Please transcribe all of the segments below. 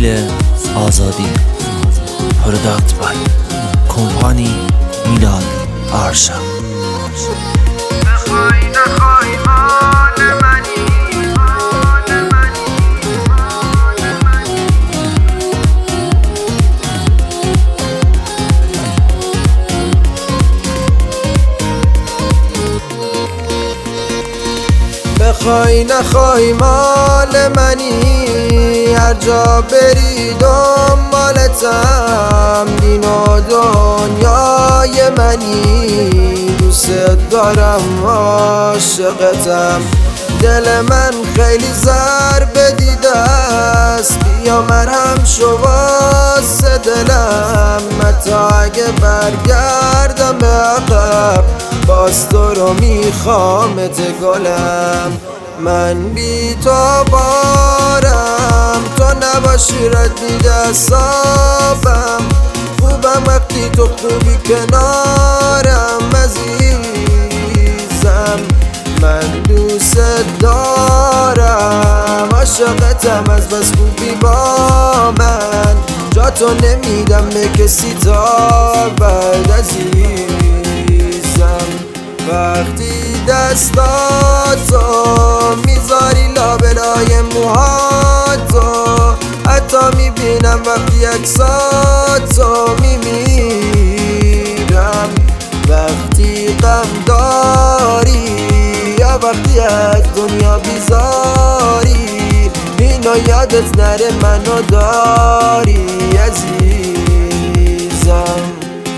صدای آزادی. پروداکت بای کمپانی میلاد آرشا. بخوای نخوای مال منی، مال منی، مال منی. بخوای نخوای مال منی، هر جا بری دنبالتم. دین و دنیای منی، دوست دارم عاشقتم. دل من خیلی ضربه دیده است، بیا مرهم شو واسه دلم. حتی اگه برگردم به عقب، باز تو رو میخوامت گلم. من بی تو بارم، تو نباشی رد دستابم. خوبم وقتی تو خوبی کنارم عزیزم. من دوست دارم، عاشقتم از بس خوبی با من. جا تو نمیدم به کسی تا بعد عزیزم. وقتی دستاتو میذاری لابلای موهاتو، حتی میبینم وقتی عکساتو میمیرم. وقتی غم داری یا وقتی از دنیا بیزاری، اینو یادت نره منو داری عزیزم.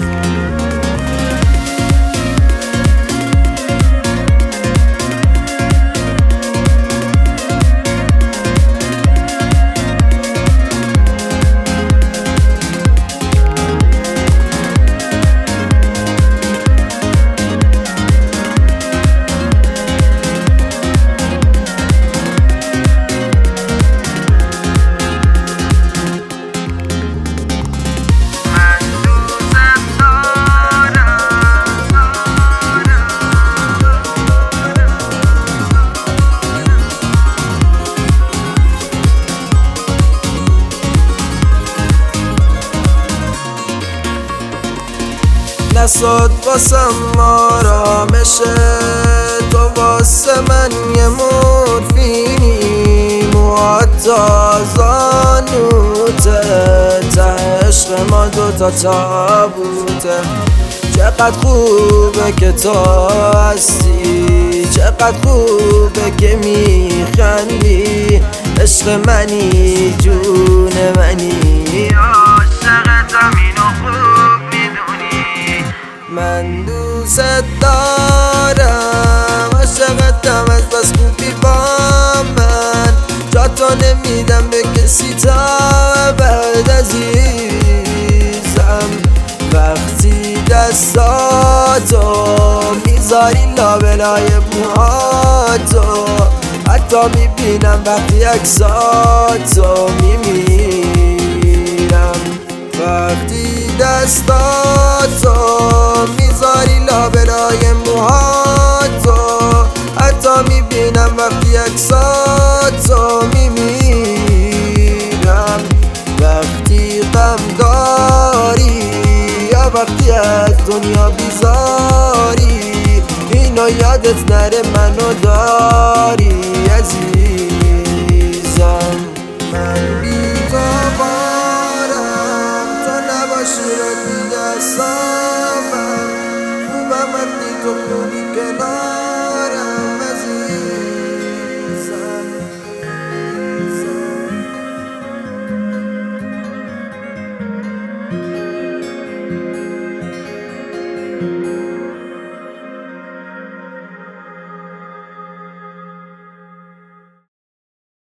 نساد واسم آرامشه، تو واسه من یه مورفینی. موهات تا زانوته، ته عشق ما دوتا تابوته. چقدر خوبه که تو هستی، چقدر خوبه که میخندی. عشق منی، جون منی، عاشقتم اینو خوب میدونی. من دوست دارم، عاشقتم از بس خوبی با من. جا تو نمیدم به کسی تا بعد عزیزم. وقتی دستاتو میذاری لابلای موهاتو، حتی میبینم وقتی عکساتو میمیرم. وقتی دستاتو میذاری لابلای موهاتو، حتی میبینم وقتی عکساتو میمیرم. وقتی غم داری یا وقتی از دنیا بیزاری، اینو یادت نره منو داری عزیزم. من بی تو بارم، تو نباشی رد دستامم. خوبم وقتی تو خوبی کنار